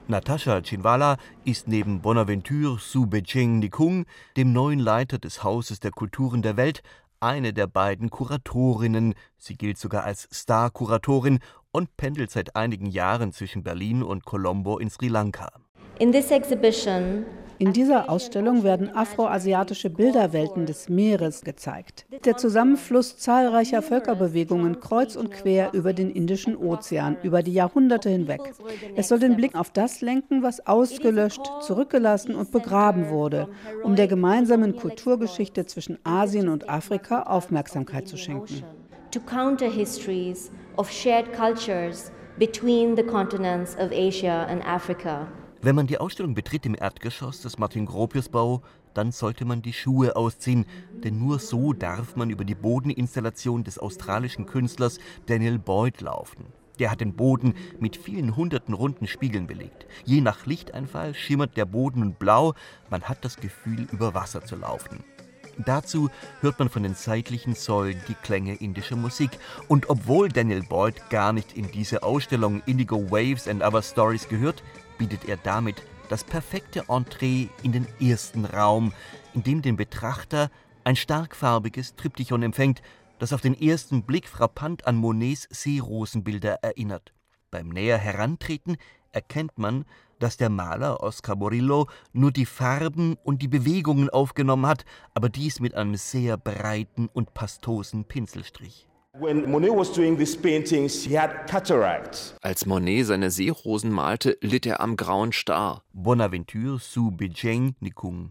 Natascha Tchinwala ist neben Bonaventure Subecheng Nikung, dem neuen Leiter des Hauses der Kulturen der Welt, eine der beiden Kuratorinnen. Sie gilt sogar als Star-Kuratorin und pendelt seit einigen Jahren zwischen Berlin und Colombo in Sri Lanka. In dieser Ausstellung werden afroasiatische Bilderwelten des Meeres gezeigt. Der Zusammenfluss zahlreicher Völkerbewegungen kreuz und quer über den Indischen Ozean, über die Jahrhunderte hinweg. Es soll den Blick auf das lenken, was ausgelöscht, zurückgelassen und begraben wurde, um der gemeinsamen Kulturgeschichte zwischen Asien und Afrika Aufmerksamkeit zu schenken. To counter histories of shared cultures between the continents of Asia and Africa. Wenn man die Ausstellung betritt im Erdgeschoss des Martin-Gropius-Bau, dann sollte man die Schuhe ausziehen, denn nur so darf man über die Bodeninstallation des australischen Künstlers Daniel Boyd laufen. Der hat den Boden mit vielen hunderten runden Spiegeln belegt. Je nach Lichteinfall schimmert der Boden nun blau, man hat das Gefühl, über Wasser zu laufen. Dazu hört man von den seitlichen Säulen die Klänge indischer Musik. Und obwohl Daniel Boyd gar nicht in diese Ausstellung Indigo Waves and Other Stories gehört, bietet er damit das perfekte Entree in den ersten Raum, in dem den Betrachter ein starkfarbiges Triptychon empfängt, das auf den ersten Blick frappant an Monets Seerosenbilder erinnert. Beim näher Herantreten erkennt man, dass der Maler Oscar Murillo nur die Farben und die Bewegungen aufgenommen hat, aber dies mit einem sehr breiten und pastosen Pinselstrich. Als Monet seine Seerosen malte, litt er am grauen Star. Bonaventure Subecheng Nikung.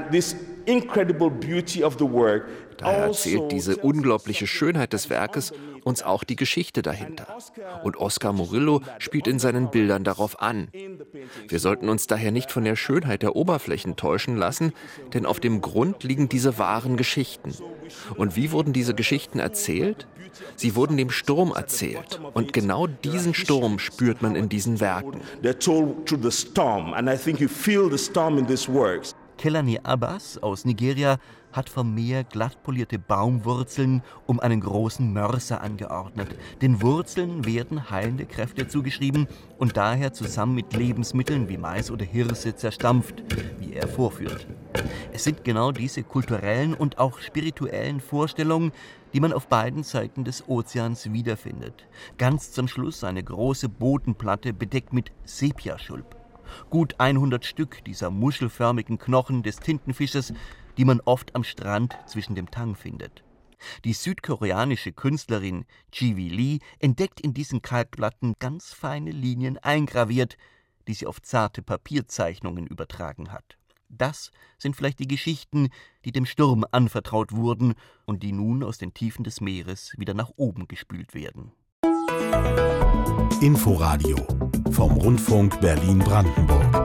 Daher erzählt diese unglaubliche Schönheit des Werkes uns auch die Geschichte dahinter. Und Oscar Murillo spielt in seinen Bildern darauf an. Wir sollten uns daher nicht von der Schönheit der Oberflächen täuschen lassen, denn auf dem Grund liegen diese wahren Geschichten. Und wie wurden diese Geschichten erzählt? Sie wurden dem Sturm erzählt. Und genau diesen Sturm spürt man in diesen Werken. Kelani Abbas aus Nigeria hat vom Meer glatt polierte Baumwurzeln um einen großen Mörser angeordnet. Den Wurzeln werden heilende Kräfte zugeschrieben und daher zusammen mit Lebensmitteln wie Mais oder Hirse zerstampft, wie er vorführt. Es sind genau diese kulturellen und auch spirituellen Vorstellungen, die man auf beiden Seiten des Ozeans wiederfindet. Ganz zum Schluss eine große Bodenplatte bedeckt mit Sepiaschulp. Gut 100 Stück dieser muschelförmigen Knochen des Tintenfisches, die man oft am Strand zwischen dem Tang findet. Die südkoreanische Künstlerin Jiwi Lee entdeckt in diesen Kalkplatten ganz feine Linien eingraviert, die sie auf zarte Papierzeichnungen übertragen hat. Das sind vielleicht die Geschichten, die dem Sturm anvertraut wurden und die nun aus den Tiefen des Meeres wieder nach oben gespült werden. Inforadio vom Rundfunk Berlin-Brandenburg.